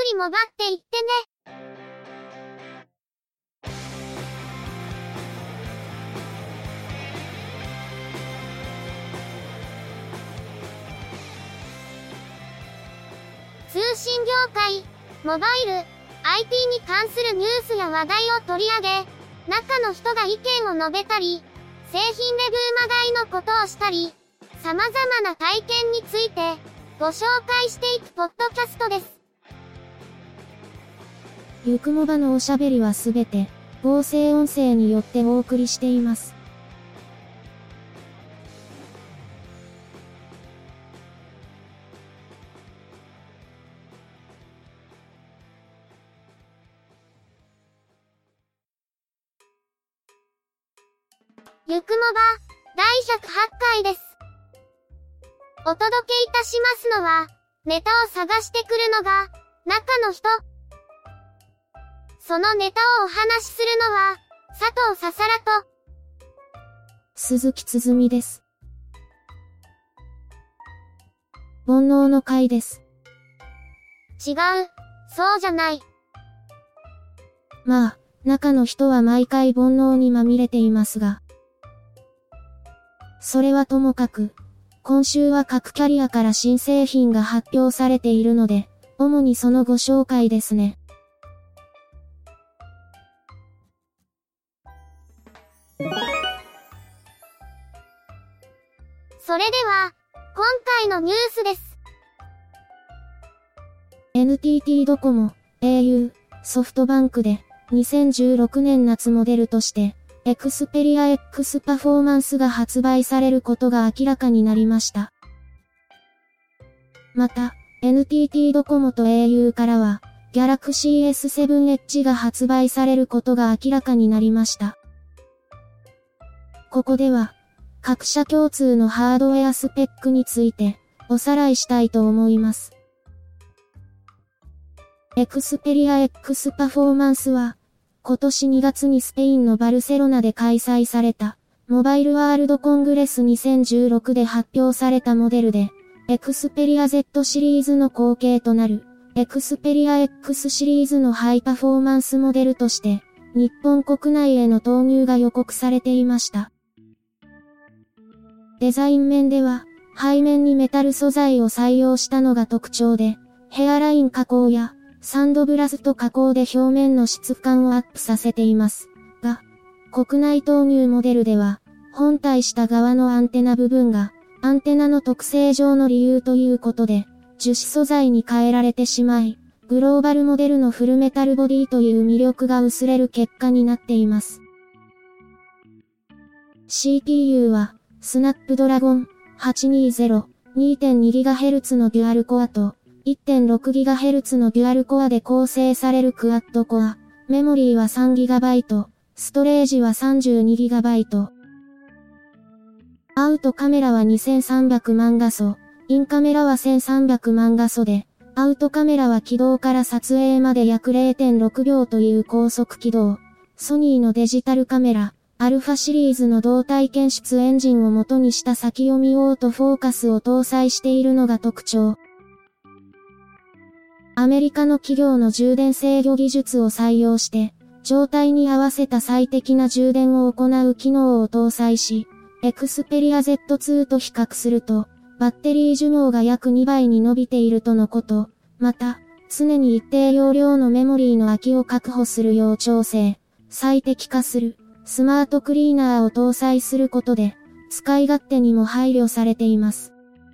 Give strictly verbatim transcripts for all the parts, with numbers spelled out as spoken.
りもがっていってね。通信業界、モバイル、アイティー に関するニュースや話題を取り上げ、中の人が意見を述べたり、製品レビューまがいのことをしたり、様々な体験について、ご紹介していくポッドキャストです。 ゆくもばのおしゃべりはすべて、合成音声によってお送りしています。 ゆくもば、だいひゃくはちかいです。お届けいたしますのは、ネタを探してくるのが、中の人。そのネタをお話しするのは、佐藤ささらと、 鈴木つづみです。煩悩の回です。 違う、そうじゃない。 まあ、中の人は毎回煩悩にまみれていますが、それはともかく、今週は各キャリアから新製品が発表されているので、主にそのご紹介ですね。 それでは、今回のニュースです。 エヌティーティー ドコモ、エーユー、ソフトバンクで、にせんじゅうろくねん夏モデルとして、エクスペリア X パフォーマンスが発売されることが明らかになりました。また、エヌティーティー ドコモと エーユー からは、Galaxy エスセブンエッジ が発売されることが明らかになりました。ここでは、各社共通のハードウェアスペックについて、おさらいしたいと思います。Xperia X パフォーマンスは、今年にがつにスペインのバルセロナで開催された、モバイルワールドコングレスにせんじゅうろくで発表されたモデルで、Xperia Z シリーズの後継となる、Xperia X シリーズのハイパフォーマンスモデルとして、日本国内への投入が予告されていました。デザイン面では、背面にメタル素材を採用したのが特徴で、ヘアライン加工や、サンドブラスト加工で表面の質感をアップさせています。が、国内投入モデルでは、本体下側のアンテナ部分が、アンテナの特性上の理由ということで、樹脂素材に変えられてしまい、グローバルモデルのフルメタルボディという魅力が薄れる結果になっています。シーピーユー は、スナップドラゴンはちにーぜろ、にてんにギガヘルツ のデュアルコアと、いってんろくギガヘルツ のデュアルコアで構成されるクアッドコア。メモリーは さんギガバイト、ストレージは さんじゅうにギガバイト。アウトカメラはにせんさんびゃくまんがそ、インカメラはせんさんびゃくまんがそで、アウトカメラは起動から撮影まで約 れいてんろくびょうという高速起動。ソニーのデジタルカメラ、アルファシリーズの動体検出エンジンを元にした先読みオートフォーカスを搭載しているのが特徴。アメリカの企業の充電制御技術を採用して、状態に合わせた最適な充電を行う機能を搭載し、Xperia ゼットツー と比較すると、バッテリー寿命が約にばいに伸びているとのこと。また、常に一定容量のメモリーの空きを確保するよう調整、最適化する、スマートクリーナーを搭載することで、使い勝手にも配慮されています。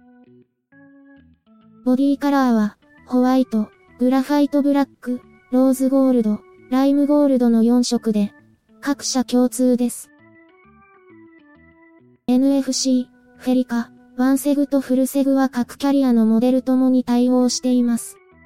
ボディカラーは、ホワイト、グラファイトブラック、ローズゴールド、ライムゴールドのよんしょくで、各社共通です。エヌエフシー、フェリカ、ワンセグとフルセグは各キャリアのモデルともに対応しています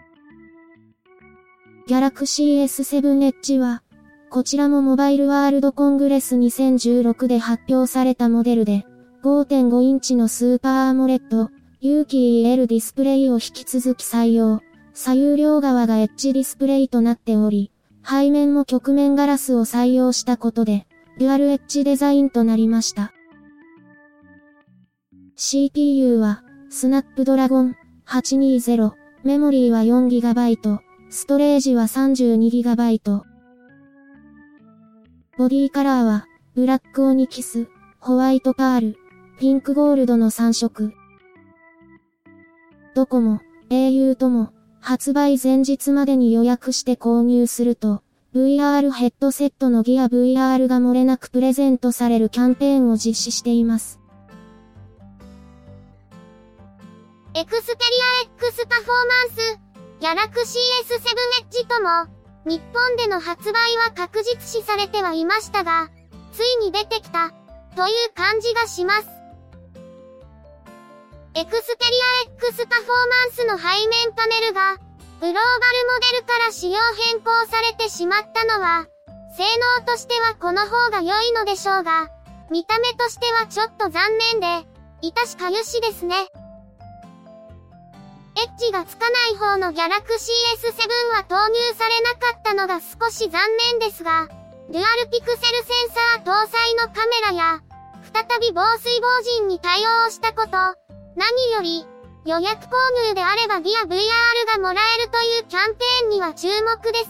。Galaxy エスセブンエッジ は、こちらもモバイルワールドコングレスにせんじゅうろくで発表されたモデルで、ごてんご インチのスーパーアモレッド、有機 イーエル ディスプレイを引き続き採用。左右両側がエッジディスプレイとなっており、背面も曲面ガラスを採用したことで、デュアルエッジデザインとなりました。シーピーユー は、スナップドラゴンはちにーぜろ、メモリーは よんギガバイト、 ストレージは さんじゅうにギガバイト。ボディカラーは、ブラックオニキス、ホワイトパール、ピンクゴールドのさん色。ドコモ、エーユー とも、発売前日までに予約して購入すると、ブイアール ヘッドセットのギア ブイアール が漏れなくプレゼントされるキャンペーンを実施しています。 エクスペリア X パフォーマンス、ギャラクシー エスセブン エッジとも、日本での発売は確実視されてはいましたが、ついに出てきた、という感じがします。エクスペリア X パフォーマンスの背面パネルが、グローバルモデルから仕様変更されてしまったのは、性能としてはこの方が良いのでしょうが、見た目としてはちょっと残念で、致しかゆしですね。エッジがつかない方の Galaxy エスセブン は投入されなかったのが少し残念ですが、デュアルピクセルセンサー搭載のカメラや、再び防水防塵に対応したこと、何より、予約購入であればギア ブイアール がもらえるというキャンペーンには注目です。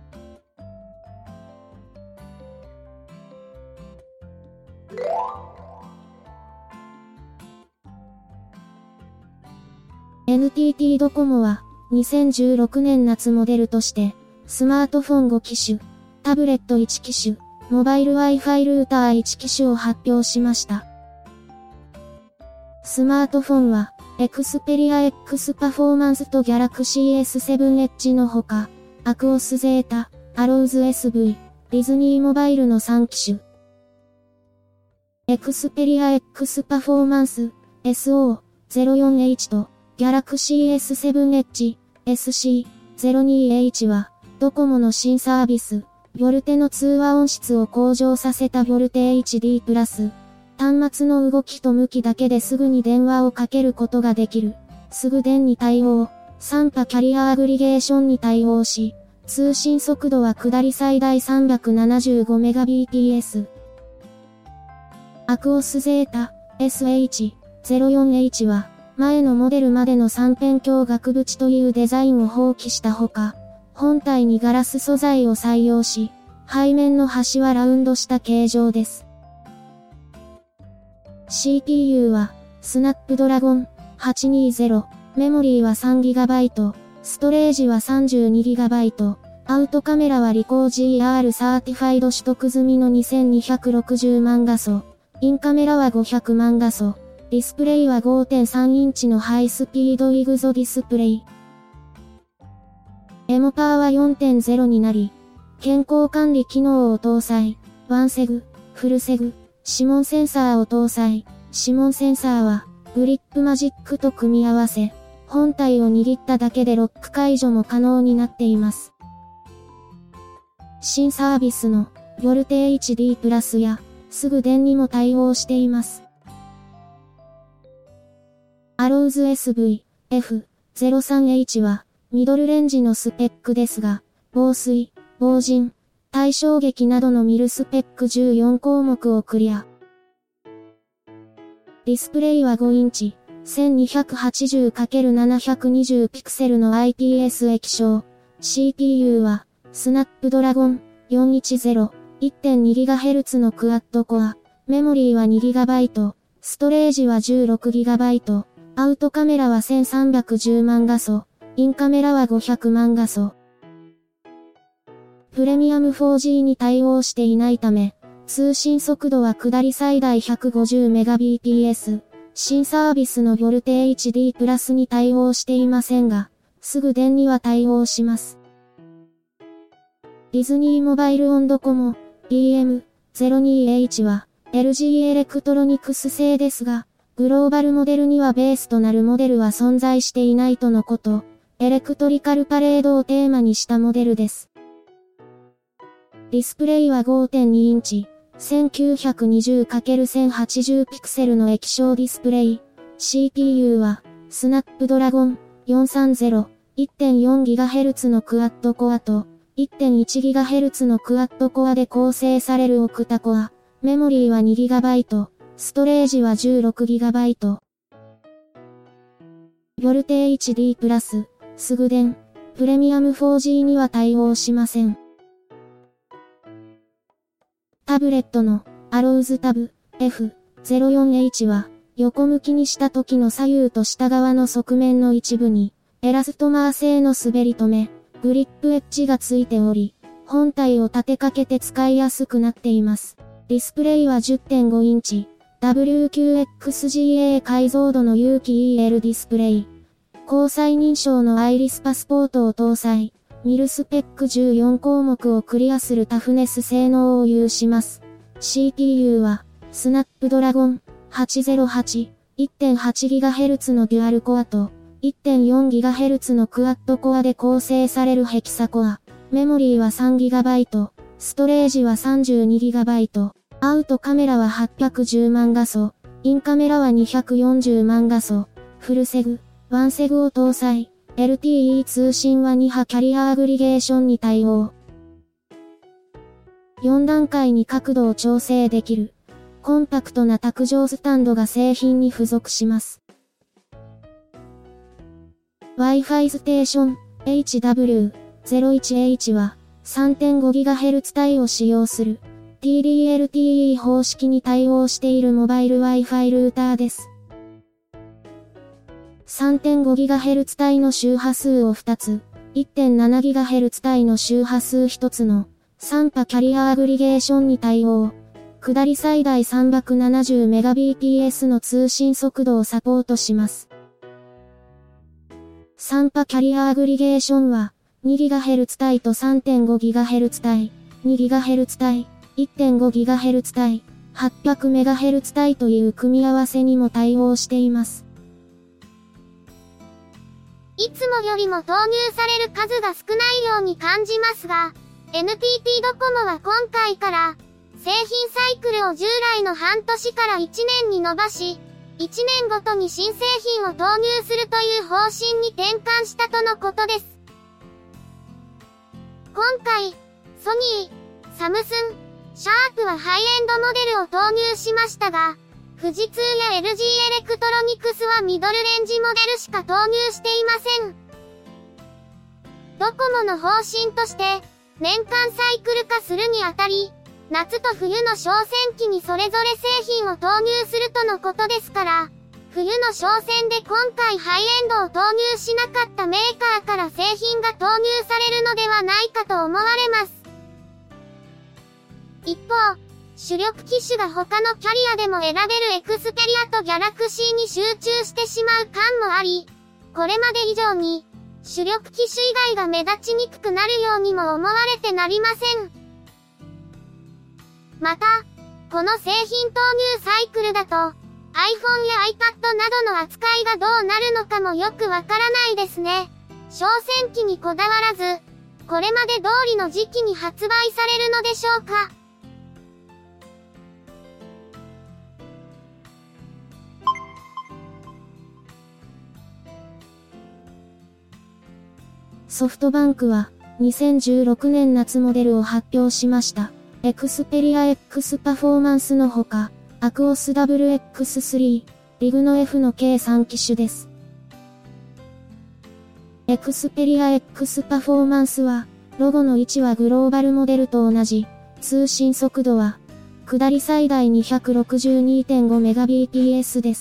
エヌティーティー ドコモは、にせんじゅうろくねん夏モデルとして、スマートフォンご機種、タブレットいち機種、モバイル Wi-Fi ルーターいち機種を発表しました。スマートフォンは、エクスペリア X パフォーマンスと Galaxy エスセブン エッジのほか、アクオスゼータ、アローズ エスブイ、ディズニーモバイルのさん機種。エクスペリア X パフォーマンス エスオーゼロよんエイチ と Galaxy エスセブン エッジ エスシーゼロにエイチ は、ドコモの新サービス、ビョルテの通話音質を向上させたビョルテ エイチディー プラス、端末の動きと向きだけですぐに電話をかけることができる。すぐ電に対応。さん波キャリアアグリゲーションに対応し、通信速度は下り最大 さんびゃくななじゅうごメガビーピーエス。アクオスゼータ エスエイチゼロよんエイチ は、前のモデルまでの三辺鏡額縁というデザインを放棄したほか、本体にガラス素材を採用し、背面の端はラウンドした形状です。シーピーユー は、スナップドラゴンはちにーぜろ、メモリーは さんギガバイト、ストレージは さんじゅうにギガバイト、アウトカメラはリコー ジーアール サーティファイド取得済みのにせんにひゃくろくじゅうまん画素、インカメラはごひゃくまん画素、ディスプレイは ごてんさんインチのハイスピードイグゾディスプレイ。エモパーは よんてんゼロ になり、健康管理機能を搭載、ワンセグ、フルセグ、指紋センサーを搭載。指紋センサーは、グリップマジックと組み合わせ、本体を握っただけでロック解除も可能になっています。新サービスの、ビョルテ エイチディー プラスや、すぐ電にも対応しています。アローズ エスブイ、エフゼロさんエイチ は、ミドルレンジのスペックですが、防水、防塵、対衝撃などのミルスペックじゅうよん項目をクリア。ディスプレイはごインチ、せんにひゃくはちじゅうかけるななひゃくにじゅうピクセルの アイピーエス 液晶。シーピーユー は、スナップドラゴンよんいちゼロ、いってんにギガヘルツ のクアッドコア。メモリーは にギガバイト、ストレージは じゅうろくギガバイト、アウトカメラはせんさんびゃくじゅうまん画素、インカメラはごひゃくまん画素。プレミアム フォージー に対応していないため、通信速度は下り最大 ひゃくごじゅうメガビーピーエス。新サービスのビョルテ エイチディー プラスに対応していませんが、すぐ電には対応します。ディズニーモバイルオンドコモ ディーエムゼロにエイチ は エルジー エレクトロニクス製ですが、グローバルモデルにはベースとなるモデルは存在していないとのこと。エレクトリカルパレードをテーマにしたモデルです。ディスプレイは ごてんにインチ、せんきゅうひゃくにじゅうかけるせんはちじゅうピクセルの液晶ディスプレイ。シーピーユー は、スナップドラゴンよんさんゼロ、いってんよんギガヘルツ のクアッドコアと、いってんいちギガヘルツ のクアッドコアで構成されるオクタコア。メモリーは にギガバイト、ストレージは じゅうろくギガバイト。ビョルテ エイチディー プラス、すぐ電、 プレミアム フォージー には対応しません。タブレットの アローズ タブ エフゼロよんエイチ は横向きにした時の左右と下側の側面の一部にエラストマー製の滑り止め、グリップエッジがついており、本体を立てかけて使いやすくなっています。ディスプレイは じゅってんご インチ、ダブリューキューエックスジーエー 解像度の有機 イーエル ディスプレイ。交際認証のアイリスパスポートを搭載。ミルスペックじゅうよん項目をクリアするタフネス性能を有します。シーピーユー は、スナップドラゴンはちゼロはち、いってんはちギガヘルツ のデュアルコアと、いってんよんギガヘルツ のクワッドコアで構成されるヘキサコア。メモリーは さんギガバイト、ストレージは さんじゅうにギガバイト、アウトカメラははっぴゃくじゅうまん画素、インカメラはにひゃくよんじゅうまん画素、フルセグ、ワンセグを搭載、エルティーイー 通信はに波キャリアアグリゲーションに対応。よん段階に角度を調整できる、コンパクトな卓上スタンドが製品に付属します。Wi-Fi ステーション エイチダブリューゼロいちエイチ は さんてんごギガヘルツ 帯を使用する ティーディーエルティーイー 方式に対応しているモバイル Wi-Fi ルーターです。さんてんごギガヘルツ 帯の周波数をふたつ、いってんななギガヘルツ 帯の周波数ひとつのさん波キャリアアグリゲーションに対応。下り最大 さんびゃくななじゅうメガビーピーエス の通信速度をサポートします。さん波キャリアアグリゲーションは にギガヘルツ 帯と さんてんごギガヘルツ 帯、にギガヘルツ 帯、いってんごギガヘルツ 帯、はっぴゃくメガヘルツ 帯という組み合わせにも対応しています。 いつもよりも投入される数が少ないように感じますが、エヌティーティー ドコモは今回から製品サイクルを従来の半年からいちねんに延ばし、いちねんごとに新製品を投入するという方針に転換したとのことです。今回、ソニー、サムスン、シャープはハイエンドモデルを投入しましたが、富士通や エルジー エレクトロニクスはミドルレンジモデルしか投入していません。ドコモの方針として、年間サイクル化するにあたり、夏と冬の商戦期にそれぞれ製品を投入するとのことですから、冬の商戦で今回ハイエンドを投入しなかったメーカーから製品が投入されるのではないかと思われます。一方、主力機種が他のキャリアでも選べるエクスペリアとギャラクシーに集中してしまう感もあり、これまで以上に主力機種以外が目立ちにくくなるようにも思われてなりません。また、この製品投入サイクルだと、iPhone や iPad などの扱いがどうなるのかもよくわからないですね。商戦期にこだわらず、これまで通りの時期に発売されるのでしょうか。 ソフトバンクはにせんじゅうろくねん夏モデルを発表しました。エクスペリア X パフォーマンスのほか、アクオス ダブリューエックススリー、リグノ F の計さん機種です。エクスペリア X パフォーマンスは、ロゴの位置はグローバルモデルと同じ、通信速度は、下り最大 にひゃくろくじゅうにてんごメガビーピーエス です。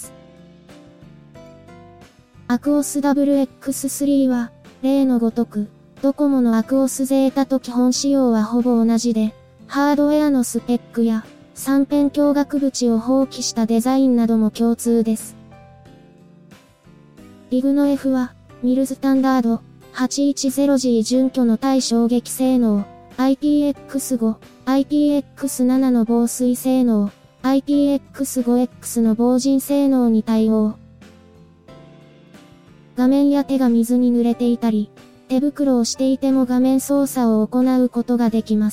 アクオス ダブリューエックススリー は、例のごとく、ドコモのアクオスゼータと基本仕様はほぼ同じで、ハードウェアのスペックや、三辺鏡額縁を放棄したデザインなども共通です。リグノ F は、ミルスタンダード はちひゃくじゅうジー 準拠の対衝撃性能、アイピーエックスファイブ、アイピーエックスセブン の防水性能、アイピーエックスファイブエックス の防塵性能に対応。画面や手が水に濡れていたり、手袋をしていても画面操作を行うことができます。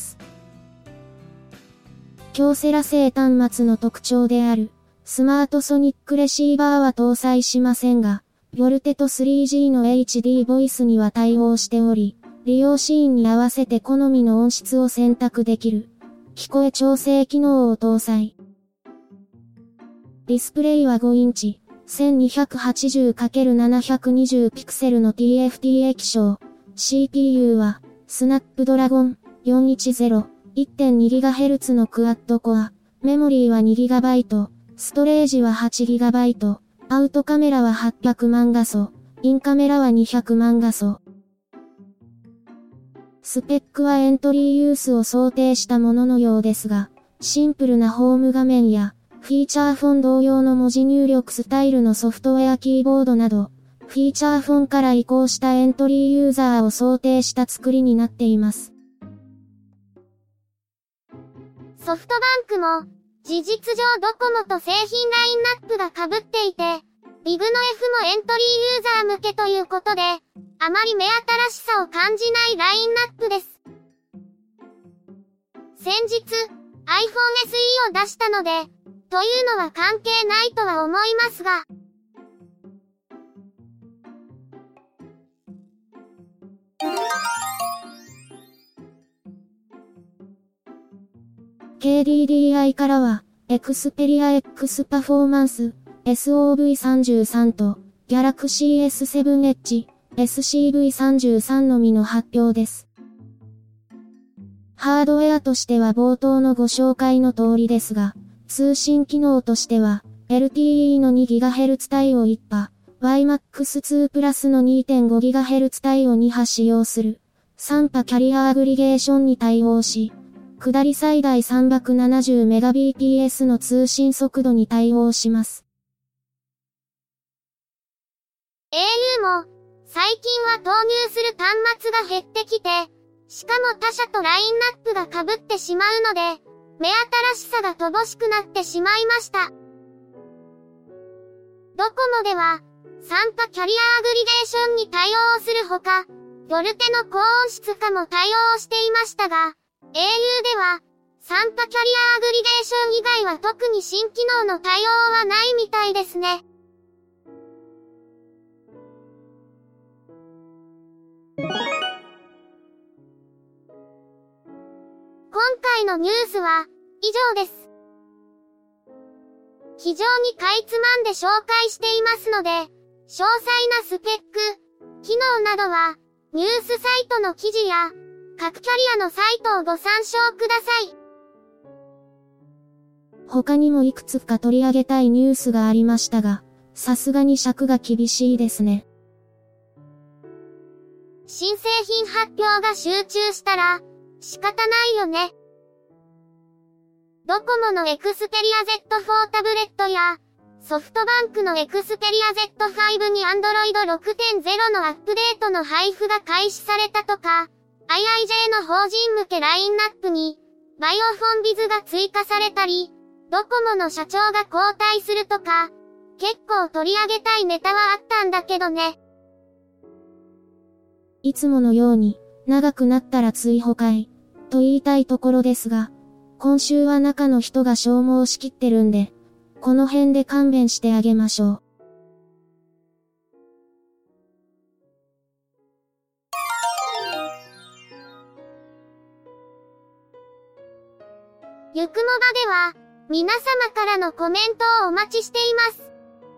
京セラ製端末の特徴である、スマートソニックレシーバーは搭載しませんが、ボルテと スリージー の エイチディー ボイスには対応しており、利用シーンに合わせて好みの音質を選択できる、聞こえ調整機能を搭載。ディスプレイはごインチ、せんにひゃくはちじゅうかけるななひゃくにじゅうピクセルの ティーエフティー 液晶、 シーピーユー は、スナップドラゴン よんひゃくじゅう、いってんにギガヘルツ のクアッドコア。メモリーは にギガバイト、ストレージは はちギガバイト、アウトカメラははっぴゃくまん画素、インカメラはにひゃくまん画素。スペックはエントリーユースを想定したもののようですが、シンプルなホーム画面や、フィーチャーフォン同様の文字入力スタイルのソフトウェアキーボードなど、フィーチャーフォンから移行したエントリーユーザーを想定した作りになっています。 ソフトバンクも、事実上ドコモと製品ラインナップが被っていて、ビグの F もエントリーユーザー向けということで、あまり目新しさを感じないラインナップです。先日、iPhone エスイー を出したので、というのは関係ないとは思いますが、 ケーディーディーアイ からは、Xperia X パフォーマンス エスオーブイさんじゅうさん と Galaxy エスセブンエッジ エスシーブイさんじゅうさん のみの発表です。ハードウェアとしては冒頭のご紹介の通りですが、通信機能としては エルティーイー の にギガヘルツ 対応いち波、ワイマックスツー プラスの にてんごギガヘルツ 対応に波使用するさん波キャリアアグリゲーションに対応し、下り最大 さんびゃくななじゅうメガビーピーエス の通信速度に対応します。 エーユー も最近は投入する端末が減ってきて、しかも他社とラインナップが被ってしまうので、目新しさが乏しくなってしまいました。ドコモではさん波キャリアアグリゲーションに対応するほか、ドルテの高音質化も対応していましたが、エーユー では、さん波キャリアアグリゲーション以外は特に新機能の対応はないみたいですね。今回のニュースは以上です。非常にかいつまんで紹介していますので、詳細なスペック、機能などは、ニュースサイトの記事や、各キャリアのサイトをご参照ください。 他にもいくつか取り上げたいニュースがありましたが、さすがに尺が厳しいですね。 新製品発表が集中したら、仕方ないよね。ドコモの Xperia ゼットフォー タブレットや、ソフトバンクの Xperia ゼットファイブ に アンドロイドろくてんゼロ のアップデートの配布が開始されたとか、アイアイジェー の法人向けラインナップに、バイオフォンビズが追加されたり、ドコモの社長が交代するとか、結構取り上げたいネタはあったんだけどね。 いつものように、長くなったら追放会、と言いたいところですが、今週は中の人が消耗しきってるんで、この辺で勘弁してあげましょう。 ゆくもばでは、皆様からのコメントをお待ちしています。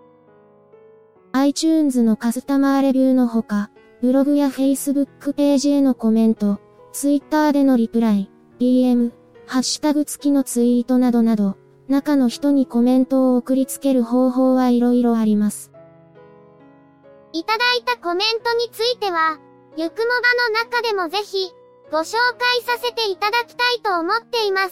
iTunes のカスタマーレビューのほか、ブログや Facebook ページへのコメント、Twitter でのリプライ、ディーエム、ハッシュタグ付きのツイートなどなど、中の人にコメントを送りつける方法はいろいろあります。 いただいたコメントについては、ゆくもばの中でもぜひ、ご紹介させていただきたいと思っています。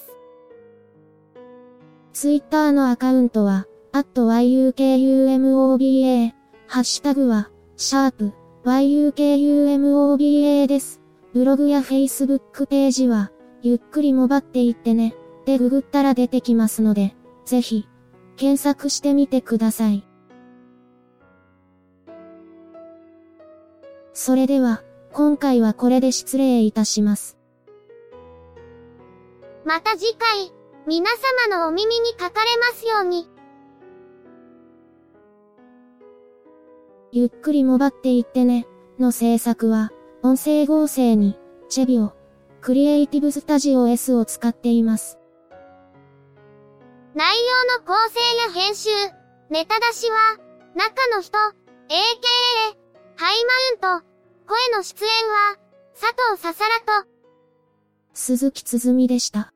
Twitter のアカウントは、アットワイユーケーユーエムオービーエー、ハッシュタグは、シャープ、ワイユーケーユーエムオービーエー です。ブログや Facebook ページは、ゆっくりもばっていってね、でググったら出てきますので、ぜひ、検索してみてください。それでは、今回はこれで失礼いたします。 また次回、皆様のお耳にかかれますように。 ゆっくりもばっていってね、の制作は、音声合成に、チェビオ、クリエイティブスタジオ エス を使っています。 内容の構成や編集、ネタ出しは、中の人、エーケーエー、ハイマウント、 声の出演は、佐藤ささらと、 鈴木つづみでした。